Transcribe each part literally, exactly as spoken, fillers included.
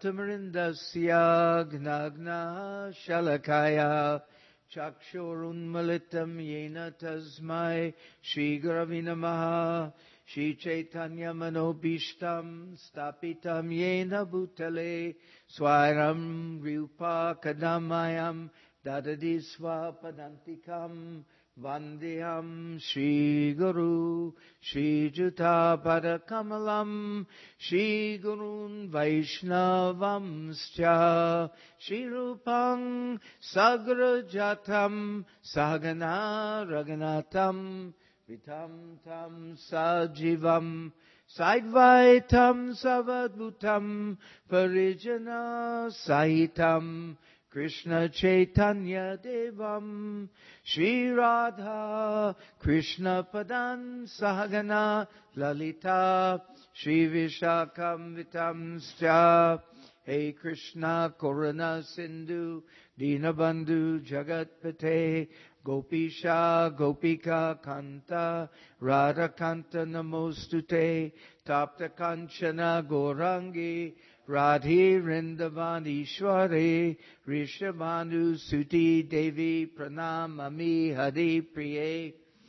Samarindasya gnagna shalakaya chakshurunmalitam yena tasmai Shri Gurave Namaha. Shri Chaitanya Manobishtam Stapitam Yena Bhutale Swaram Rupa Kadamayam Dadadi Swapadantikam Vandeham Shri Guru Shri Juta Padakamalam Shri Gurun Vaishnavamscha Shri Rupang Sagrajatam Sahagana Raghunatam Vitam tam sajivam saidvaitam savadbutam parijana sahitam Krishna Chaitanya Devam Shri Radha Krishna Padan Sahagana Lalita Shri Vishakam Vitamscha. Hey Krishna Koruna Sindhu Dinabandhu Jagatpate Gopisha Gopika Kanta Radha Kanta Namostute Tapta Kanchana Gorangi Radhi Rindavanishwari Rishabhanu Suti Devi Pranamami Hari Priye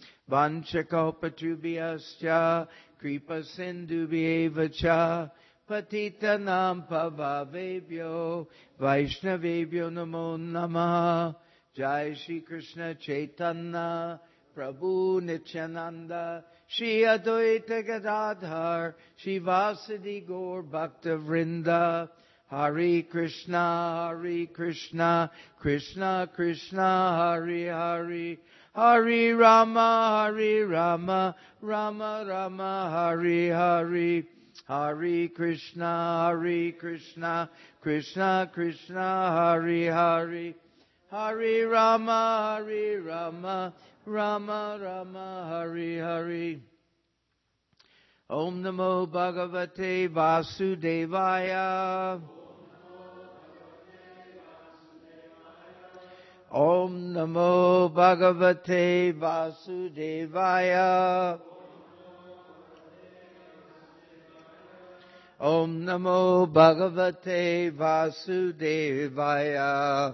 Vanchakalpatubhyascha Kripa Sindhubhyevacha Patitanam Pavavebhyo Vaishnavebhyo Namo Namaha. Jai Shri Krishna Chaitanya Prabhu Nityananda Shri Advaita Gadadhar Shri Vasadi Gaur Bhakta Vrinda. Hare Krishna Hare Krishna Krishna Krishna Hare Hare Hare Rama Hare Rama Rama Rama Hare Hare Hare Krishna Hare Krishna Krishna Krishna Hare Hare Hare Rama Hare Rama Rama Rama Hare Hare. Om Namo Bhagavate Vasudevaya. Om Namo Bhagavate Vasudevaya. Om Namo Bhagavate Vasudevaya.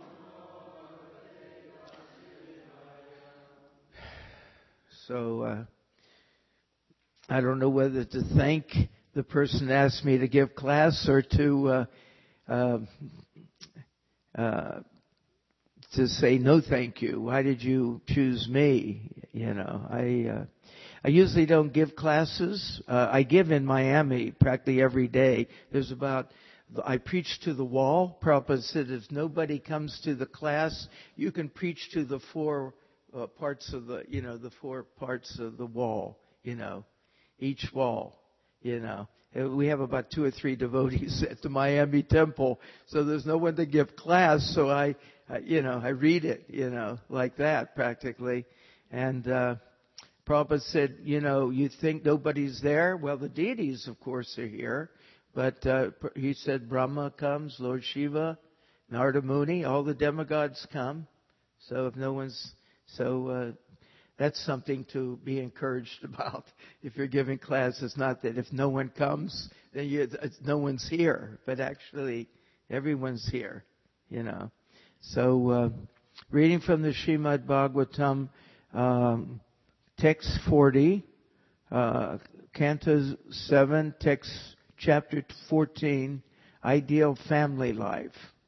So, uh, I don't know whether to thank the person that asked me to give class or to, uh, uh, uh, to say no thank you. Why did you choose me? You know, I, uh, I usually don't give classes. Uh, I give in Miami practically every day. There's about, I preach to the wall. Prabhupada said if nobody comes to the class, you can preach to the four uh, parts of the, you know, the four parts of the wall, you know, each wall, you know. We have about two or three devotees at the Miami temple, so there's no one to give class, so I, uh, you know, I read it, you know, like that practically. And, uh, Prabhupada said, you know, you think nobody's there? Well, the deities, of course, are here. But uh, he said Brahma comes, Lord Shiva, Narada Muni, all the demigods come. So if no one's, so uh, that's something to be encouraged about. If you're giving class, it's not that if no one comes, then you, it's, no one's here. But actually, everyone's here, you know. So uh, reading from the Srimad Bhagavatam, um, Text forty, uh, Canto seven, Text Chapter fourteen, Ideal Family Life.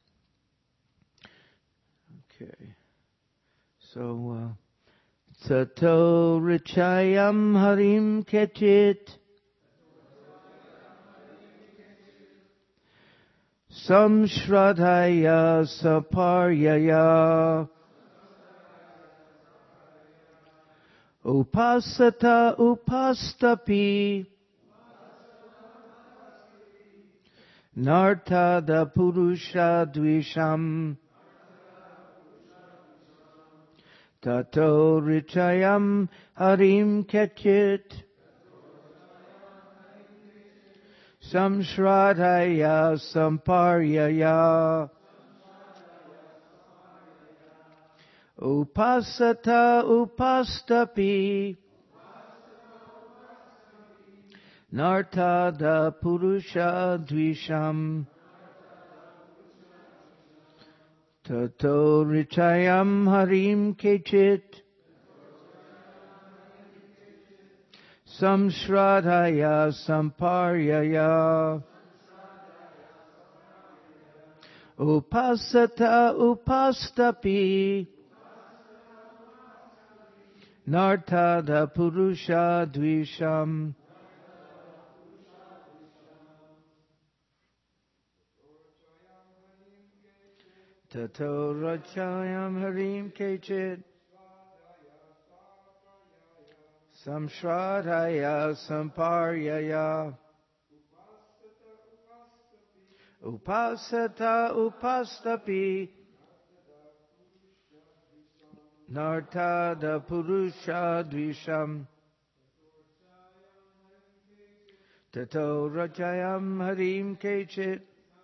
Okay. So, uh, Tato Richayam Harim Kechit Samshradhaya Saparyaya Upasata upastapi Nartada purusha dvisham Tato richayam harim kechit Samshradhaya samparyaya Upasata upastapi Nartada purusha dvisham Tato Richayam Harim Kechit Samshradhaya Samparyaya Upasata Upastapi Nartada Purusha Dvisham Tato Rachayam Harim Kechit Samshradhaya Samparyaya Upasata Upastapi Nartada Purusha Dvisham Tato Rachayam Harim Kechit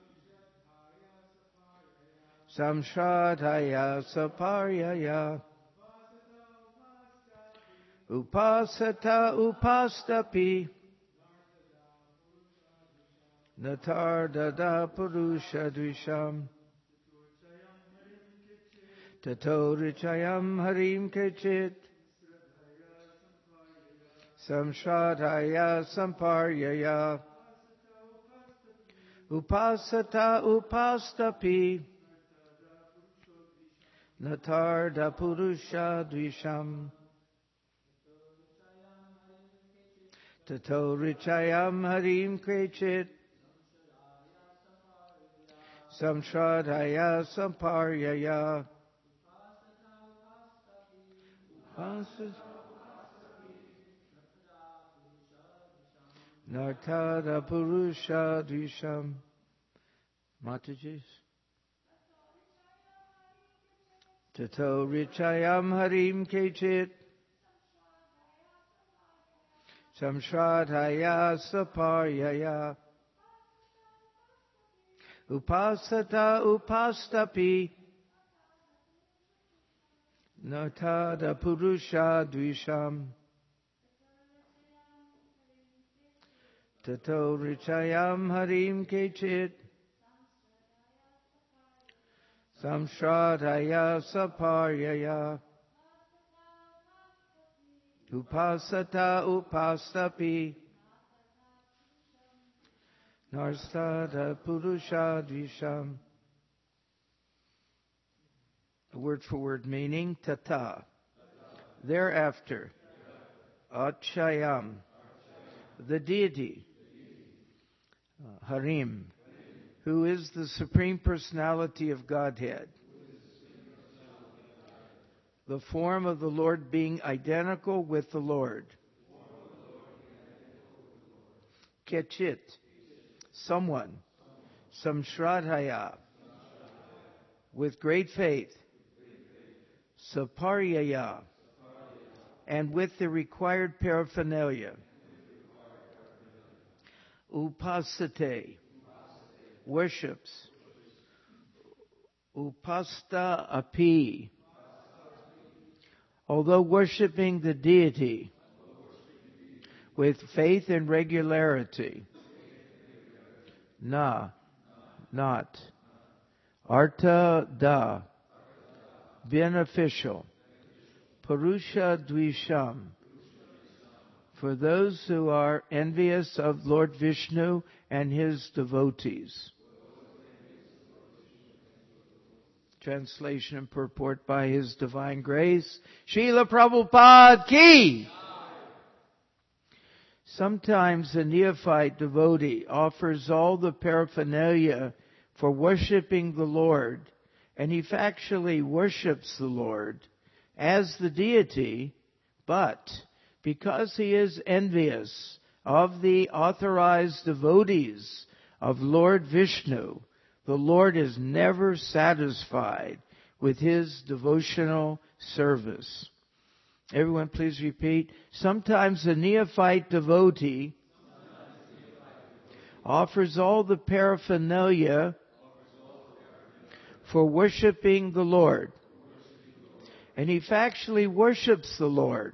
Samshradhaya Saparyaya Upasata Upastapi Natardada Purusha Dvisham Tato Richayam Harim Kechit Samshradhaya Samparyaya Upasata Upastapi Natarda Purusha Dvisham Tato Richayam Harim Kechit Samshradhaya Samparyaya Nartada Purusha Dvisham. Mataji's. Tato Richayam Harim Kechit Samshradhaya Saparyaya Upasata Upastapi Nartada Purusha Dvisham Tato Richayam Harim Kechit Samshradhaya Saparyaya Upasata Upastapi Nartada Purusha Dvisham. A word for word meaning, tata. Thereafter. Achayam. The deity. Uh, Harim. Who is the Supreme Personality of Godhead. The form of the Lord being identical with the Lord. Kechit. Someone. Samshradhaya. With great faith. Saparyaya. And with the required paraphernalia. Upasate. Worships. Upasta api. Although worshiping the deity with faith and regularity. Na. Not. Arta da. Beneficial. Purusha Dvisham. For those who are envious of Lord Vishnu and his devotees. Translation and purport by His Divine Grace, Srila Prabhupada Ki! Sometimes a neophyte devotee offers all the paraphernalia for worshiping the Lord, and he factually worships the Lord as the deity, but because he is envious of the authorized devotees of Lord Vishnu, the Lord is never satisfied with his devotional service. Everyone please repeat. Sometimes a neophyte devotee offers all the paraphernalia for worshiping the Lord. And he factually worships the Lord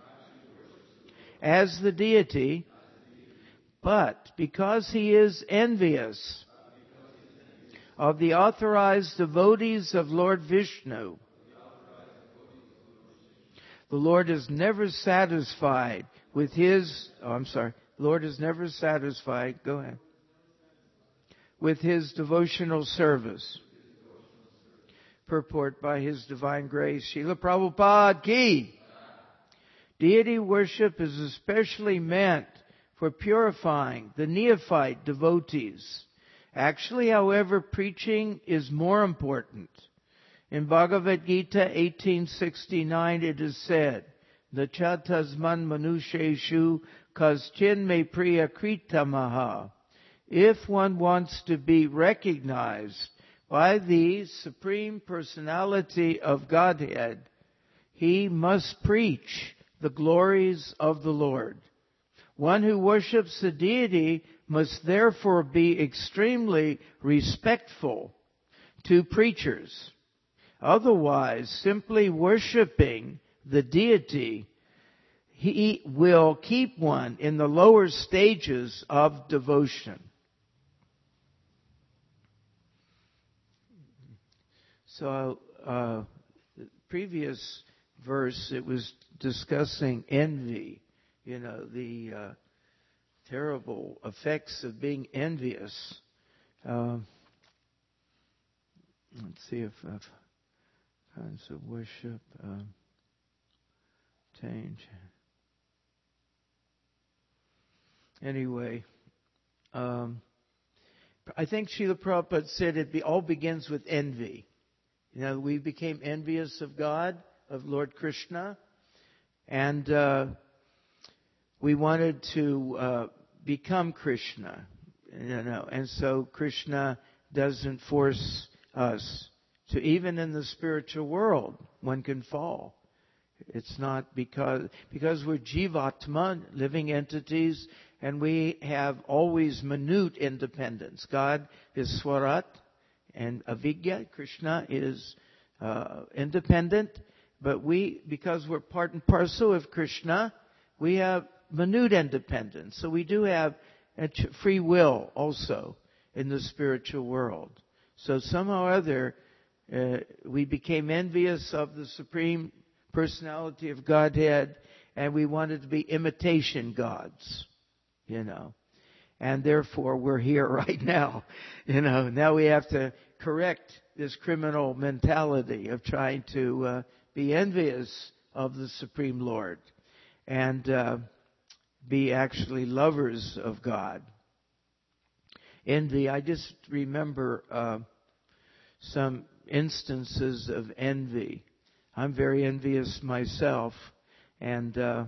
as the deity, but because he is envious of the authorized devotees of Lord Vishnu. The Lord is never satisfied with his, oh, I'm sorry, the Lord is never satisfied, go ahead, with his devotional service. Purport by His Divine Grace, Srila Prabhupada Ki. Deity worship is especially meant for purifying the neophyte devotees. Actually, however, preaching is more important. In Bhagavad Gita eighteen sixty-nine it is said, Nacha tasman manusheshu kaschin me priya kritamaha. If one wants to be recognized by the Supreme Personality of Godhead, he must preach the glories of the Lord. One who worships the deity must therefore be extremely respectful to preachers. Otherwise, simply worshiping the deity, he will keep one in the lower stages of devotion. So, uh, the previous verse, it was discussing envy, you know, the uh, terrible effects of being envious. Uh, let's see if uh, kinds of worship uh, change. Anyway, um, I think Srila Prabhupada said it be, all begins with envy. You know, we became envious of God, of Lord Krishna, and uh, we wanted to uh, become Krishna, you know, and so Krishna doesn't force us to, even in the spiritual world, one can fall. It's not because, because we're Jivatma, living entities, and we have always minute independence. God is Swarat, and Avidya, Krishna, is uh, independent, but we, because we're part and parcel of Krishna, we have minute independence. So we do have a free will also in the spiritual world. So somehow or other, uh, we became envious of the Supreme Personality of Godhead, and we wanted to be imitation gods, you know. And therefore, we're here right now. You know, now we have to correct this criminal mentality of trying to uh, be envious of the Supreme Lord and uh, be actually lovers of God. Envy, I just remember uh, some instances of envy. I'm very envious myself, and uh,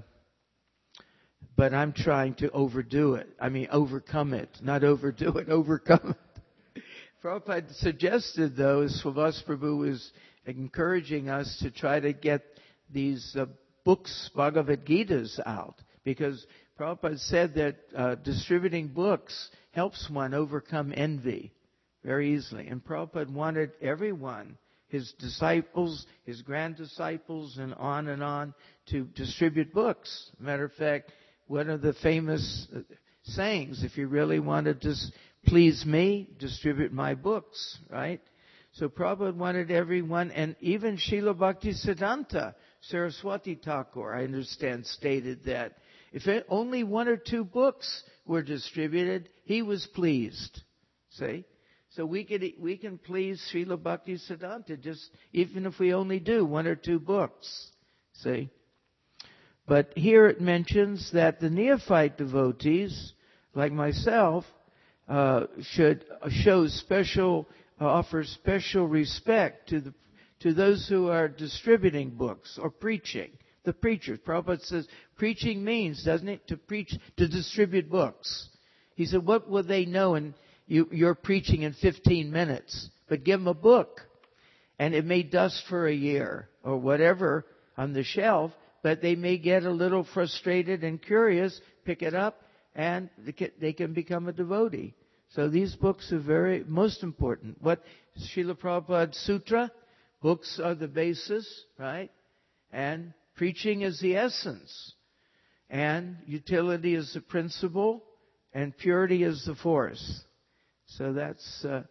but I'm trying to overdo it. I mean, overcome it. Not overdo it, overcome it. Prabhupada suggested, though, Srivas Prabhu was encouraging us to try to get these uh, books, Bhagavad Gitas, out. Because Prabhupada said that uh, distributing books helps one overcome envy very easily. And Prabhupada wanted everyone, his disciples, his grand disciples, and on and on, to distribute books. Matter of fact, one of the famous sayings, if you really want to just please me, distribute my books, right? So Prabhupada wanted everyone, and even Srila Bhaktisiddhanta Saraswati Thakur, I understand, stated that if it, only one or two books were distributed, he was pleased. See? So we could we can please Srila Bhaktisiddhanta just even if we only do one or two books. See? But here it mentions that the neophyte devotees, like myself, uh, should show special, uh, offer special respect to the to those who are distributing books or preaching. The preachers. Prabhupada says preaching means, doesn't it, to preach, to distribute books. He said, what will they know? And you, you're preaching in fifteen minutes, but give them a book, and it may dust for a year or whatever on the shelf. But they may get a little frustrated and curious, pick it up, and they can become a devotee. So these books are very, most important. What Srila Prabhupada Sutra, books are the basis, right? And preaching is the essence. And utility is the principle, and purity is the force. So that's uh,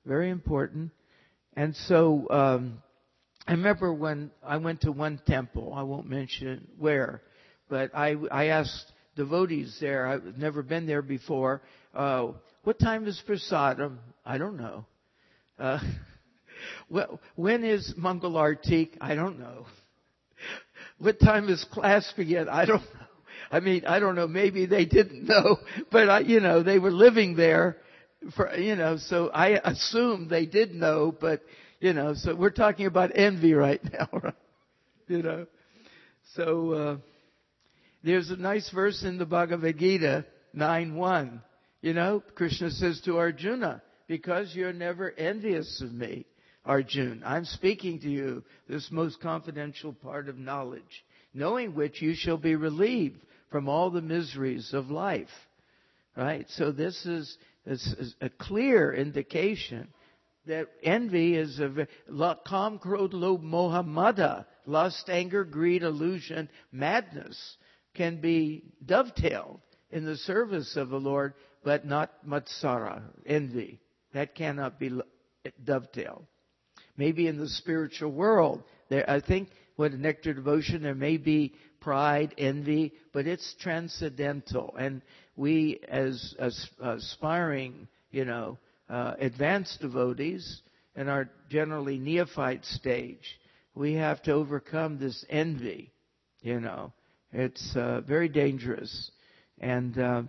Very important. And so, um, I remember when I went to one temple, I won't mention where, but I, I asked devotees there, I've never been there before, uh, what time is prasadam? I don't know. Uh, well, when is Mangal Artik? I don't know. What time is class begin? I don't know. I mean, I don't know, maybe they didn't know, but I, you know, they were living there for, you know, so I assumed they did know, but, you know, so we're talking about envy right now, right? You know. So, uh, there's a nice verse in the Bhagavad Gita, nine one. You know, Krishna says to Arjuna, because you're never envious of me, Arjuna, I'm speaking to you this most confidential part of knowledge, knowing which you shall be relieved from all the miseries of life. Right? So this is, this is a clear indication that envy is a kam, krodh, lobh, moha, mada, lust, anger, greed, illusion, madness can be dovetailed in the service of the Lord, but not matsara, envy. That cannot be dovetailed. Maybe in the spiritual world, there, I think, with nectar devotion, there may be pride, envy, but it's transcendental. And we, as, as aspiring, you know, uh, advanced devotees in our generally neophyte stage, we have to overcome this envy. You know, it's uh, very dangerous, and uh,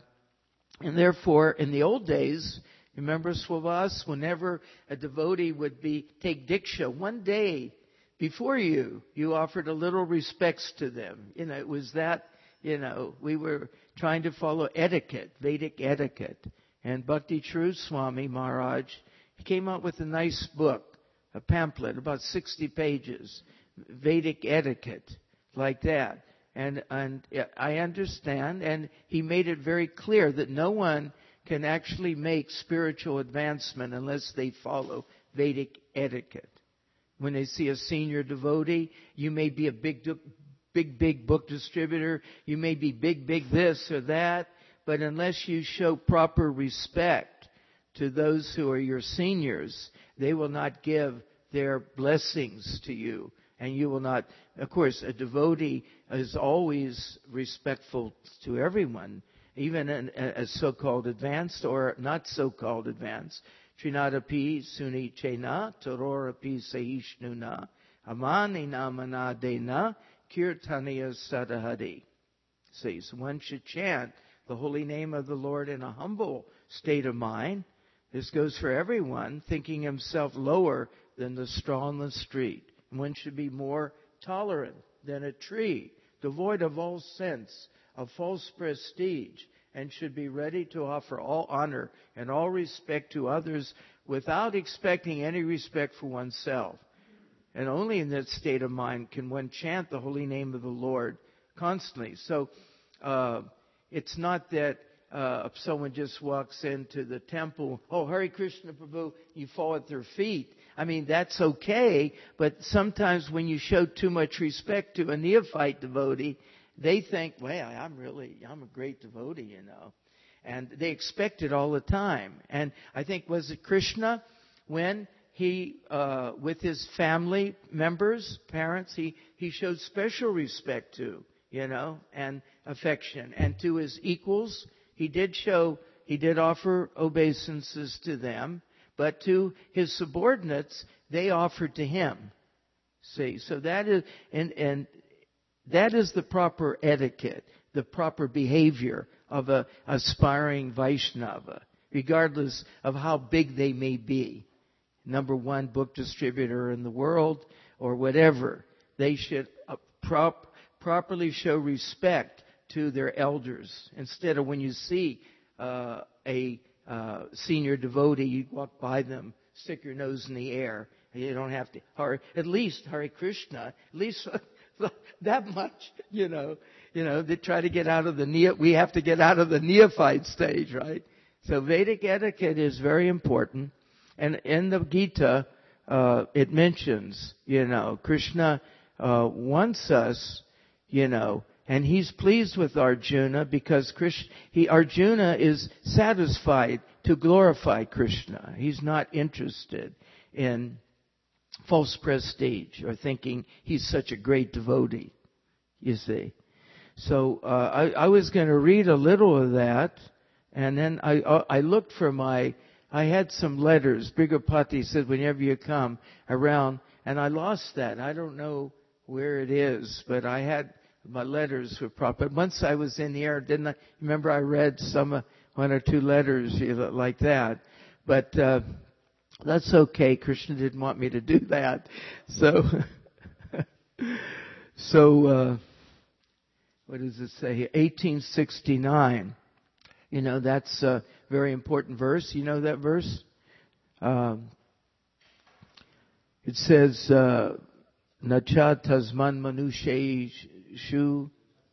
and therefore, in the old days, remember Swavas, whenever a devotee would be take diksha, one day before you, you offered a little respects to them. You know, it was that, you know, we were trying to follow etiquette, Vedic etiquette. And Bhakti True Swami Maharaj, he came out with a nice book, a pamphlet, about sixty pages, Vedic etiquette, like that. And, and I understand, and he made it very clear that no one can actually make spiritual advancement unless they follow Vedic etiquette. When they see a senior devotee, you may be a big, big, big book distributor. You may be big, big this or that. But unless you show proper respect to those who are your seniors, they will not give their blessings to you. And you will not, of course, a devotee is always respectful to everyone, even as so-called advanced or not so-called advanced. Trinadapi suni chena, tororapi sahishnuna, amani namana dena, kirtaniya sadahadi. Says one should chant the holy name of the Lord in a humble state of mind. This goes for everyone, thinking himself lower than the straw on the street. One should be more tolerant than a tree, devoid of all sense of false prestige, and should be ready to offer all honor and all respect to others without expecting any respect for oneself. And only in that state of mind can one chant the holy name of the Lord constantly. So uh, it's not that uh, if someone just walks into the temple, oh, Hare Krishna Prabhu, you fall at their feet. I mean, that's okay, but sometimes when you show too much respect to a neophyte devotee, they think, well, I'm really, I'm a great devotee, you know. And they expect it all the time. And I think, was it Krishna, when he, uh, with his family members, parents, he, he showed special respect to, you know, and affection. And to his equals, he did show, he did offer obeisances to them, but to his subordinates, they offered to him. See, so that is, and, and, that is the proper etiquette, the proper behavior of a aspiring Vaishnava, regardless of how big they may be. Number one book distributor in the world or whatever. They should uh, prop, properly show respect to their elders. Instead of when you see uh, a uh, senior devotee, you walk by them, stick your nose in the air. You don't have to, or at least Hare Krishna, at least that much, you know, you know, they try to get out of the neo, we have to get out of the neophyte stage, right? So Vedic etiquette is very important. And in the Gita, uh, it mentions, you know, Krishna, uh, wants us, you know, And he's pleased with Arjuna because Krishna, he, Arjuna is satisfied to glorify Krishna. He's not interested in false prestige or thinking he's such a great devotee, you see. So uh, I, I was going to read a little of that, and then I, I looked for my, I had some letters. Brigapati said, whenever you come around, and I lost that. I don't know where it is, but I had my letters were proper. But once I was in the air, didn't I? Remember I read some, uh, one or two letters you know, like that. But uh, that's okay. Krishna didn't want me to do that. So, so uh, what does it say here? eighteen sixty-nine. You know, that's a very important verse. You know that verse? Um, it says, uh, Nacha tasman manusheishu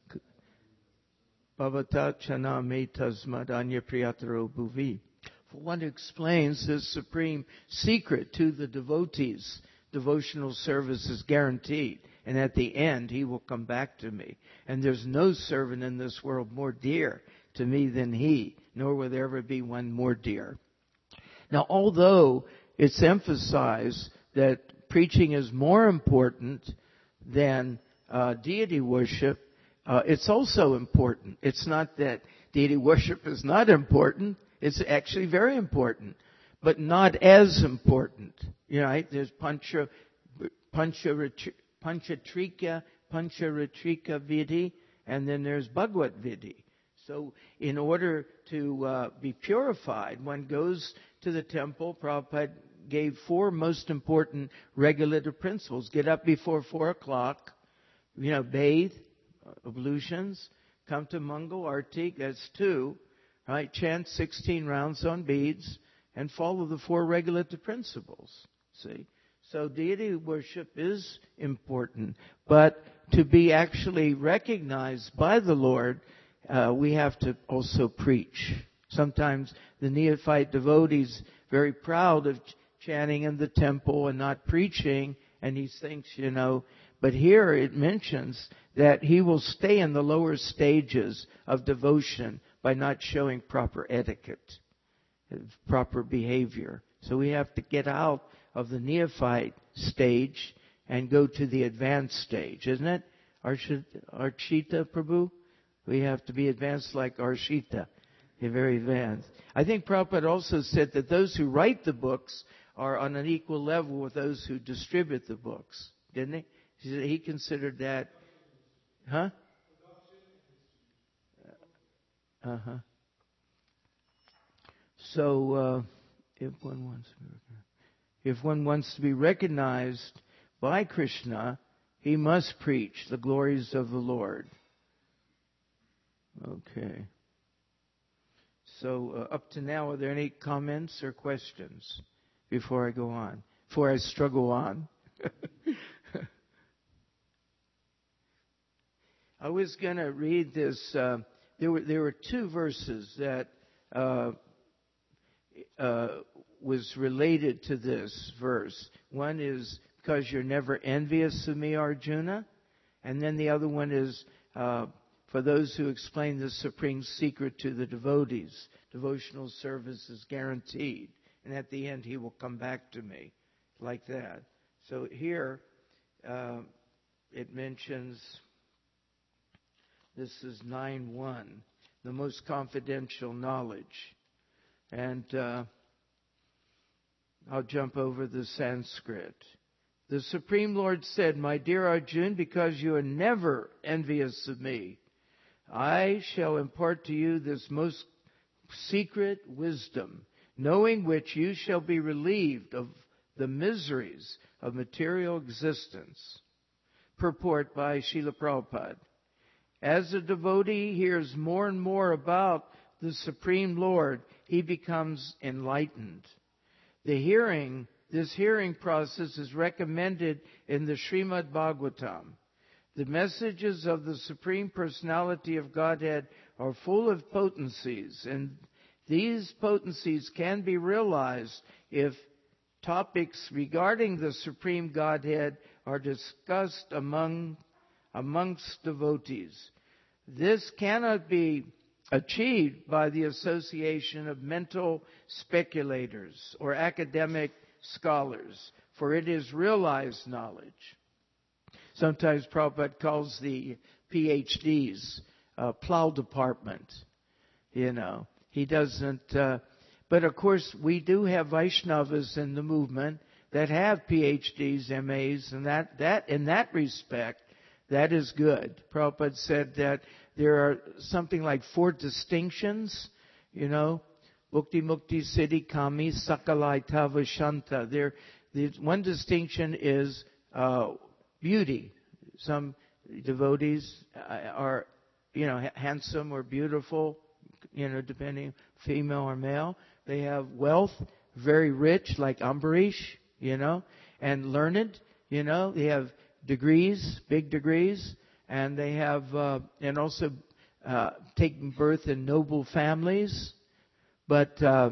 bhavata chana me tasmad anya priyataro bhuvi. For one who explains this supreme secret to the devotees, devotional service is guaranteed. And at the end, he will come back to me. And there's no servant in this world more dear to me than he, nor will there ever be one more dear. Now, although it's emphasized that preaching is more important than uh, deity worship, uh, it's also important. It's not that deity worship is not important. It's actually very important, but not as important. You know, right? There's pancha, pancha, panchatrika, pancharatrika vidhi, and then there's Bhagavad vidhi. So in order to uh, be purified, one goes to the temple. Prabhupada gave four most important regulative principles. Get up before four o'clock, you know, bathe, ablutions, come to Mangal Arti, that's two, right? Chant sixteen rounds on beads, and follow the four regulative principles, see? So deity worship is important, but to be actually recognized by the Lord, uh, we have to also preach. Sometimes the neophyte devotee's very proud of ch- chanting in the temple and not preaching, and he thinks, you know, but here it mentions that he will stay in the lower stages of devotion by not showing proper etiquette, proper behavior. So we have to get out of the neophyte stage and go to the advanced stage, isn't it? Archita Prabhu? We have to be advanced like Archita. They're very advanced. I think Prabhupada also said that those who write the books are on an equal level with those who distribute the books, didn't he? He said he considered that, huh? Uh-huh. So, uh, if one wants to be, if one wants to be recognized by Krishna, he must preach the glories of the Lord. Okay. So, uh, up to now, are there any comments or questions before I go on? Before I struggle on? I was going to read this. Uh, there were there were two verses that uh, uh, was related to this verse. One is, because you're never envious of me, Arjuna. And then the other one is, uh, for those who explain the supreme secret to the devotees, devotional service is guaranteed. And at the end, he will come back to me. Like that. So here, uh, it mentions, this is nine one, the most confidential knowledge. And uh, I'll jump over the Sanskrit. The Supreme Lord said, my dear Arjun, because you are never envious of me, I shall impart to you this most secret wisdom, knowing which you shall be relieved of the miseries of material existence. Purport by Srila Prabhupada. As a devotee hears more and more about the Supreme Lord, he becomes enlightened. The hearing, this hearing process is recommended in the Srimad Bhagavatam. The messages of the Supreme Personality of Godhead are full of potencies, and these potencies can be realized if topics regarding the Supreme Godhead are discussed among amongst devotees. This cannot be achieved by the association of mental speculators or academic scholars, for it is realized knowledge. Sometimes Prabhupada calls the P H Ds uh, plow department. You know, he doesn't. Uh, but of course, we do have Vaishnavas in the movement that have P H Ds, M As, and that that in that respect, that is good. Prabhupada said that there are something like four distinctions. You know, Mukti Mukti Siddhi Kami Sakalai Tava Shanta. There, the one distinction is uh, beauty. Some devotees are, you know, handsome or beautiful, you know, depending female or male. They have wealth, very rich, like Ambarish, you know, and learned, you know. They have degrees, big degrees, and they have, uh, and also uh, taken birth in noble families. But uh,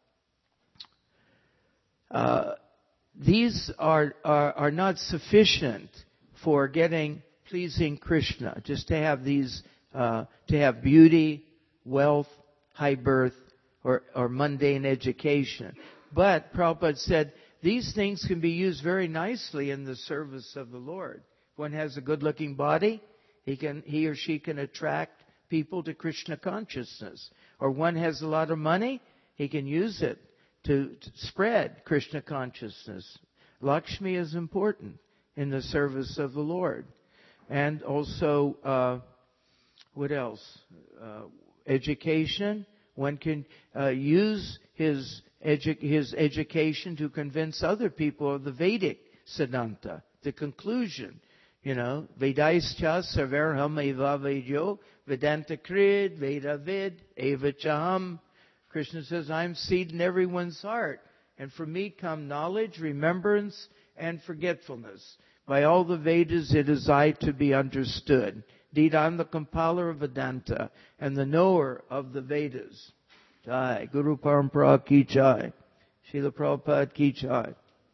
uh, these are, are are not sufficient for getting pleasing Krishna. Just to have these, uh, to have beauty, wealth, high birth, or, or mundane education. But Prabhupada said these things can be used very nicely in the service of the Lord. If one has a good-looking body, he can, he or she can attract people to Krishna consciousness. Or one has a lot of money, he can use it to, to spread Krishna consciousness. Lakshmi is important in the service of the Lord. And also, uh, what else? Uh, education. One can uh, use his, edu- his education to convince other people of the Vedic Siddhanta, the conclusion. You know, Vedaischa Saverham Eva Vedyo Vedanta Krid Veda Vid Eva Chaham. Krishna says, I'm seed in everyone's heart. And from me come knowledge, remembrance, and forgetfulness. By all the Vedas it is I to be understood. Indeed, I'm the compiler of Vedanta and the knower of the Vedas. Jai. Guru Parampara ki jai. Srila Prabhupada ki jai.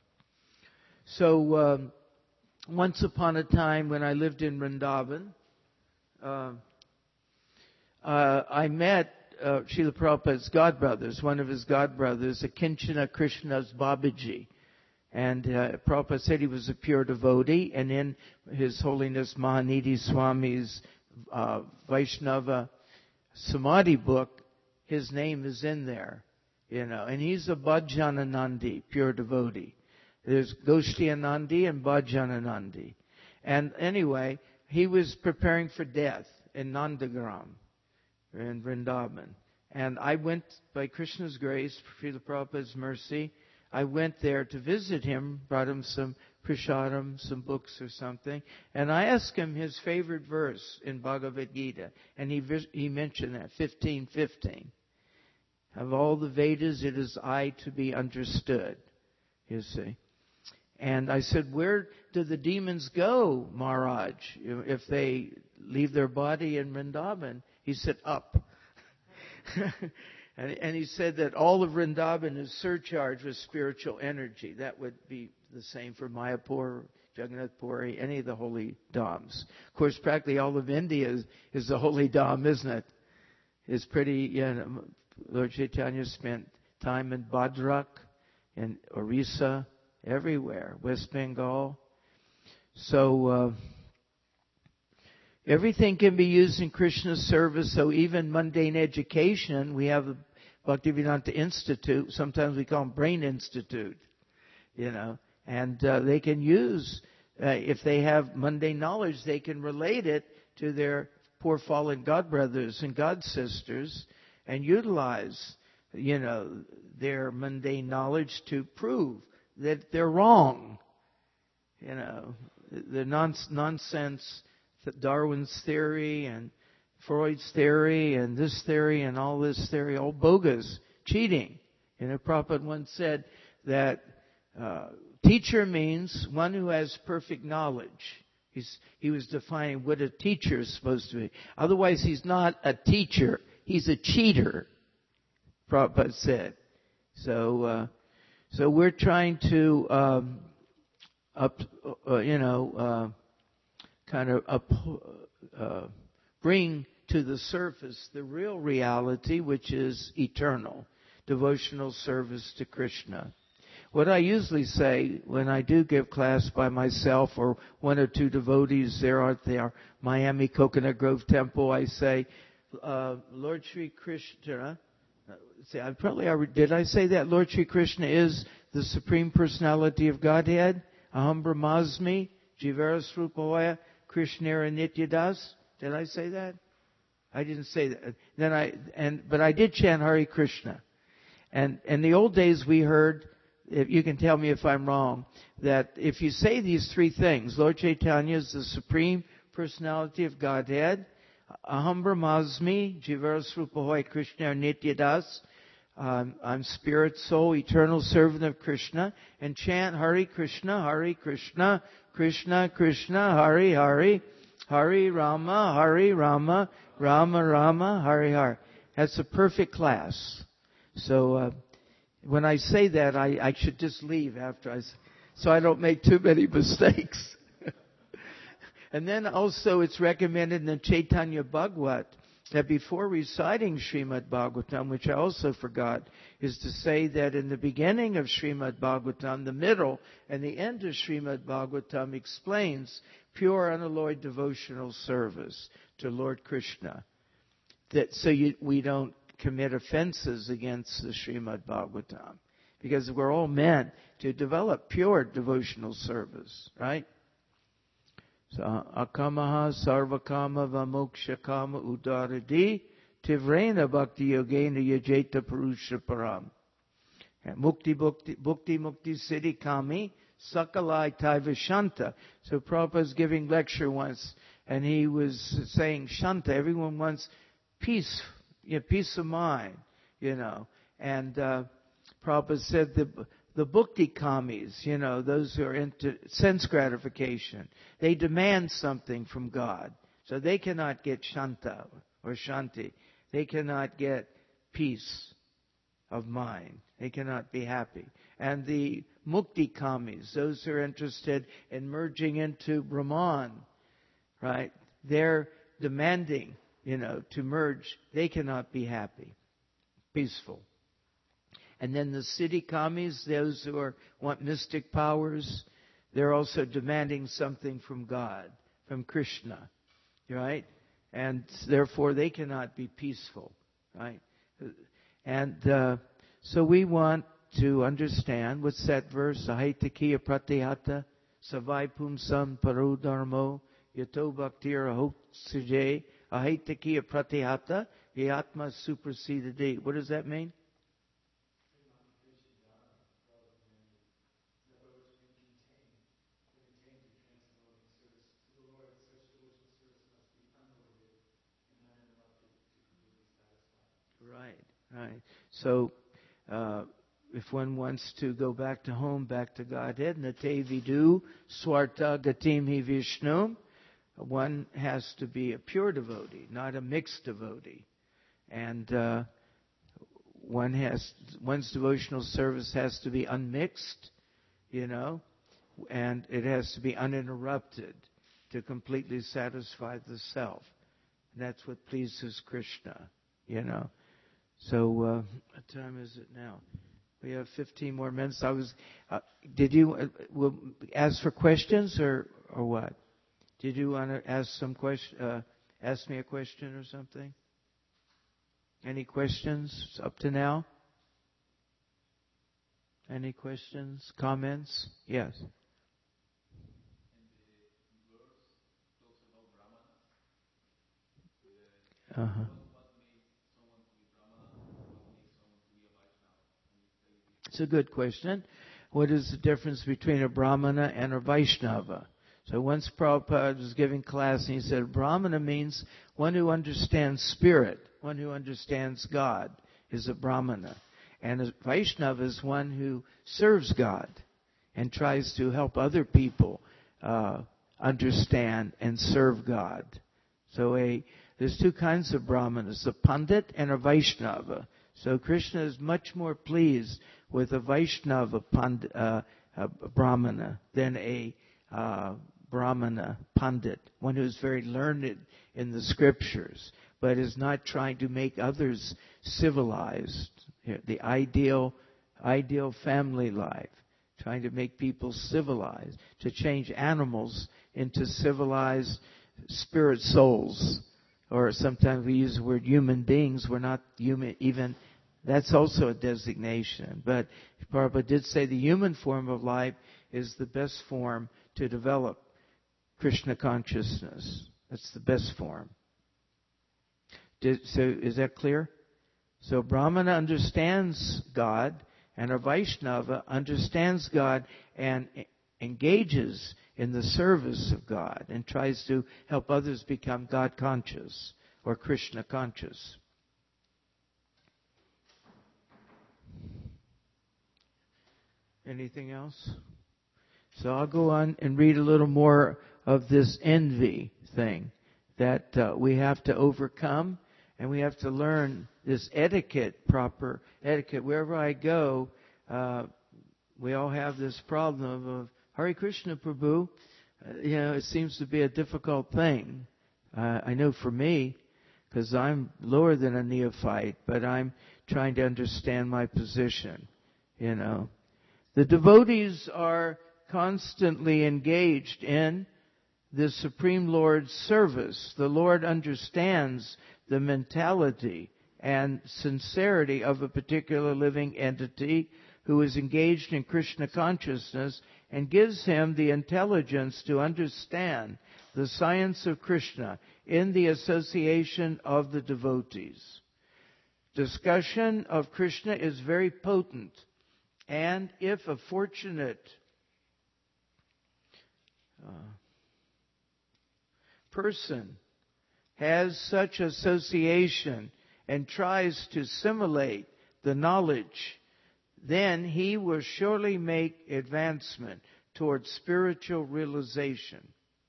So, um, once upon a time when I lived in Vrindavan, uh, uh, I met uh, Srila Prabhupada's godbrothers, one of his godbrothers, Akinchana Krishna's Babaji. And uh, Prabhupada said he was a pure devotee, and in His Holiness Mahanidhi Swami's uh, Vaishnava Samadhi book, his name is in there, you know, and he's a Bhajananandi, pure devotee. There's Goshtianandi and Bhajananandi. And anyway, he was preparing for death in Nandagram, in Vrindavan. And I went, by Krishna's grace, Srila Prabhupada's mercy, I went there to visit him, brought him some prasadam, some books or something, and I asked him his favorite verse in Bhagavad Gita, and he he mentioned that, fifteen fifteen. Of all the Vedas, it is I to be understood, you see. And I said, where do the demons go, Maharaj, if they leave their body in Vrindavan? He said, up. And, and he said that all of Vrindavan is surcharged with spiritual energy. That would be the same for Mayapur, Jagannath Puri, any of the holy dhams. Of course, practically all of India is, is the holy dham, isn't it? It's pretty, you know, Lord Chaitanya spent time in Bhadrak, in Orissa, everywhere, West Bengal. So, uh, everything can be used in Krishna's service, so even mundane education, we have the Bhaktivedanta Institute, sometimes we call them Brain Institute, you know, and uh, they can use, uh, if they have mundane knowledge, they can relate it to their poor fallen godbrothers and godsisters and utilize, you know, their mundane knowledge to prove that they're wrong. You know, the non- nonsense, Darwin's theory and Freud's theory and this theory and all this theory, all bogus, cheating. You know, Prabhupada once said that uh, teacher means one who has perfect knowledge. He's, he was defining what a teacher is supposed to be. Otherwise, he's not a teacher. He's a cheater, Prabhupada said. So, uh, so we're trying to, um, up, uh, you know, uh, kind of up, uh, bring to the surface the real reality, which is eternal, devotional service to Krishna. What I usually say when I do give class by myself or one or two devotees there at the Miami Coconut Grove Temple, I say, uh, Lord Sri Krishna, see, I probably already, did I say that? Lord Sri Krishna is the Supreme Personality of Godhead. Aham Brahmasmi, Jivara Srupoya, Krishnera Nityadas. Did I say that? I didn't say that. Then I, and, but I did chant Hare Krishna. And in the old days we heard, if you can tell me if I'm wrong, that if you say these three things, Lord Chaitanya is the Supreme Personality of Godhead, Aham Brahmasmi, Jivara Srupohoy Krishna Nityadas, um, I'm spirit, soul, eternal servant of Krishna, and chant Hare Krishna, Hare Krishna, Krishna Krishna, Hare Hare, Hare Rama, Hare Rama, Rama Rama, Hare Hare. That's a perfect class. So, uh, when I say that, I, I should just leave after I, so I don't make too many mistakes. And then also it's recommended in the Chaitanya Bhagavat that before reciting Srimad Bhagavatam, which I also forgot, is to say that in the beginning of Srimad Bhagavatam, the middle and the end of Srimad Bhagavatam explains pure unalloyed devotional service to Lord Krishna. That so you, we don't commit offenses against the Srimad Bhagavatam, because we're all meant to develop pure devotional service, right? So, akamaha sarvakama vamoksha kama udaradi tivrena bhakti yogena yajeta purusha param. Mukti bhukti bhukti mukti siddhi kami sakalai taiva shanta. So Prabhupada's giving lecture once, and he was saying shanta. Everyone wants peace. You know, peace of mind, you know. And uh, Prabhupada said the the bhukti kamis, you know, those who are into sense gratification, they demand something from God. So they cannot get shanta or shanti. They cannot get peace of mind. They cannot be happy. And the mukti kamis, those who are interested in merging into Brahman, right, they're demanding, you know, to merge. They cannot be happy, peaceful. And then the siddhi kamis, those who are, want mystic powers, they're also demanding something from God, from Krishna, right? And therefore they cannot be peaceful, right? And uh, so we want to understand, what's that verse? Ahitakiya pratihata savai pumsam paro dharmo yato bhaktir ahot sujay ahitakiya pratihata yatma suprasidade. What does that mean? Right, right. So, uh, if one wants to go back to home, back to Godhead, Nate vidu swarta gatim hi Vishnu, one has to be a pure devotee, not a mixed devotee. And uh, one has one's devotional service has to be unmixed, you know, and it has to be uninterrupted to completely satisfy the self. And that's what pleases Krishna, you know. So, uh, what time is it now? We have fifteen more minutes. I was, uh, did you uh, will ask for questions or or what? Did you want to ask some question? Uh, ask me a question or something? Any questions up to now? Any questions, comments? Yes. Uh huh. It's a good question. What is the difference between a Brahmana and a Vaishnava? So once Prabhupada was giving class and he said, Brahmana means one who understands spirit, one who understands God is a Brahmana. And a Vaishnava is one who serves God and tries to help other people uh, understand and serve God. So a there's two kinds of Brahmanas, a Pandit and a Vaishnava. So Krishna is much more pleased with a Vaishnava Pand, uh, a Brahmana than a uh, Brahmana, Pandit, one who's very learned in the scriptures, but is not trying to make others civilized. The ideal, ideal family life, trying to make people civilized, to change animals into civilized spirit souls. Or sometimes we use the word human beings. We're not human, even, that's also a designation. But Prabhupada did say the human form of life is the best form to develop Krishna consciousness. That's the best form. Did, so is that clear? So Brahmana understands God, and a Vaishnava understands God and engages in the service of God and tries to help others become God conscious or Krishna conscious. Anything else? So I'll go on and read a little more of this envy thing that uh, we have to overcome, and we have to learn this etiquette, proper etiquette. Wherever I go, uh, we all have this problem of, Hare Krishna, Prabhu. Uh, you know, it seems to be a difficult thing. Uh, I know for me, because I'm lower than a neophyte, but I'm trying to understand my position, you know. The devotees are constantly engaged in the Supreme Lord's service. The Lord understands the mentality and sincerity of a particular living entity who is engaged in Krishna consciousness and gives him the intelligence to understand the science of Krishna in the association of the devotees. Discussion of Krishna is very potent, and if a fortunate uh, person has such association and tries to assimilate the knowledge, then he will surely make advancement towards spiritual realization.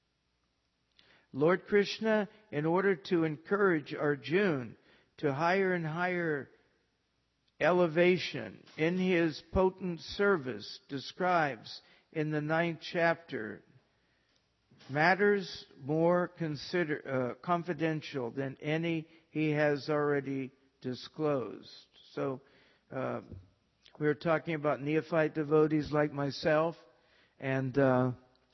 Lord Krishna, in order to encourage Arjuna to higher and higher elevation in his potent service, describes in the ninth chapter matters more consider, uh, confidential than any he has already disclosed. So, uh, we were talking about neophyte devotees like myself, and uh,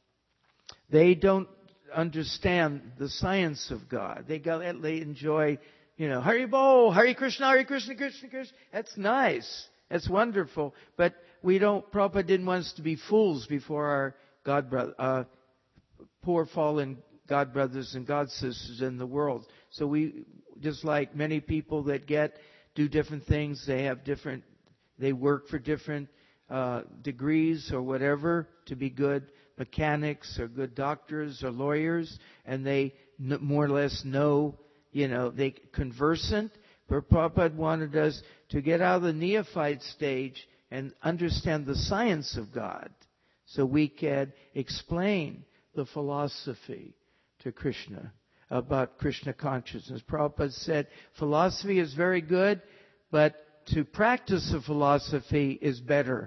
they don't understand the science of God. They go, they enjoy, you know, Hari Bol, Hare Krishna, Hare Krishna, Krishna Krishna. That's nice. That's wonderful. But we don't, Prabhupada didn't want us to be fools before our God brother, uh, poor fallen God brothers and God sisters in the world. So we, just like many people that get, do different things, they have different, they work for different uh, degrees or whatever to be good mechanics or good doctors or lawyers, and they n- more or less know, you know, they conversant. But Prabhupada wanted us to get out of the neophyte stage and understand the science of God so we can explain the philosophy to Krishna about Krishna consciousness. Prabhupada said philosophy is very good, but to practice a philosophy is better,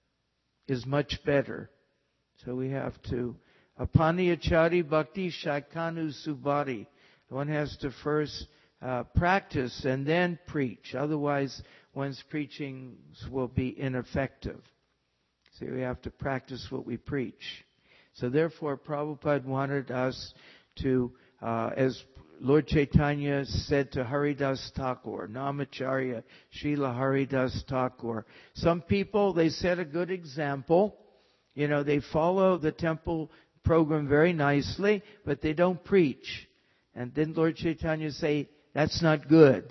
is much better. So we have to, Apaniyachari Bhakti Shaikanu Subhati. One has to first uh, practice and then preach. Otherwise, one's preachings will be ineffective. So we have to practice what we preach. So therefore, Prabhupada wanted us to, uh, as Lord Chaitanya said to Haridas Thakur, Namacharya, Srila Haridas Thakur. Some people, they set a good example. You know, they follow the temple program very nicely, but they don't preach. And then Lord Chaitanya say, that's not good.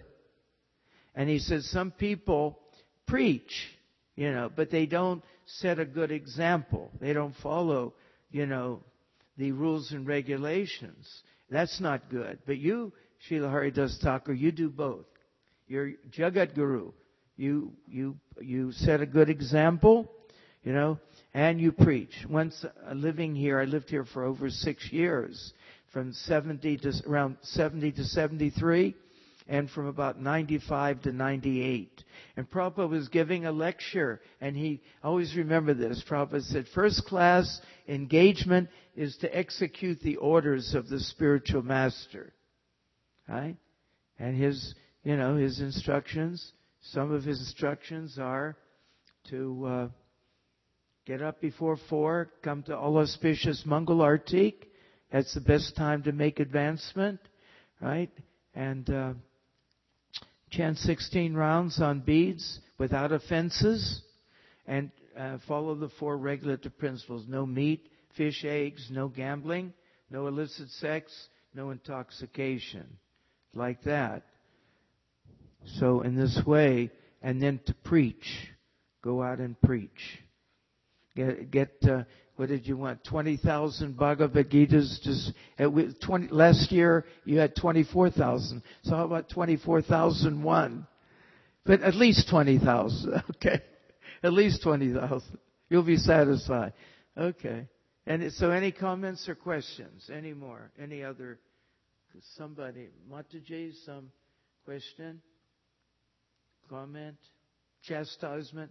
And he says, some people preach, you know, but they don't set a good example. They don't follow, you know, the rules and regulations. That's not good. But you, Srila Haridas Thakur, you do both. You're Jagat Guru. You, you, you set a good example, you know, and you preach. Once uh, living here, I lived here for over six years, from seventy to around seventy to seventy-three, and from about ninety-five to ninety-eight. And Prabhupada was giving a lecture, and he, always remember this, Prabhupada said, first class engagement is to execute the orders of the spiritual master. Right? And his, you know, his instructions, some of his instructions are to uh, get up before four, come to all auspicious Mangal Artik. That's the best time to make advancement, right? And uh, chant sixteen rounds on beads without offenses, and uh, follow the four regulative principles. No meat, fish, eggs, no gambling, no illicit sex, no intoxication. Like that. So in this way, and then to preach. Go out and preach. Get, get uh, what did you want? twenty thousand Bhagavad Gitas. Just at twenty last year you had twenty-four thousand. So how about twenty-four thousand one? But at least twenty thousand. Okay, at least twenty thousand. You'll be satisfied. Okay. And so, any comments or questions? Any more? Any other? Somebody, Mataji, some question, comment, chastisement.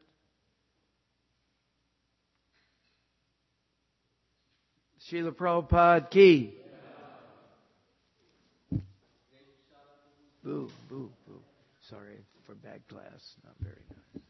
Srila Prabhupada ki. Yeah. Boo, boo, boo. Sorry for bad class. Not very nice.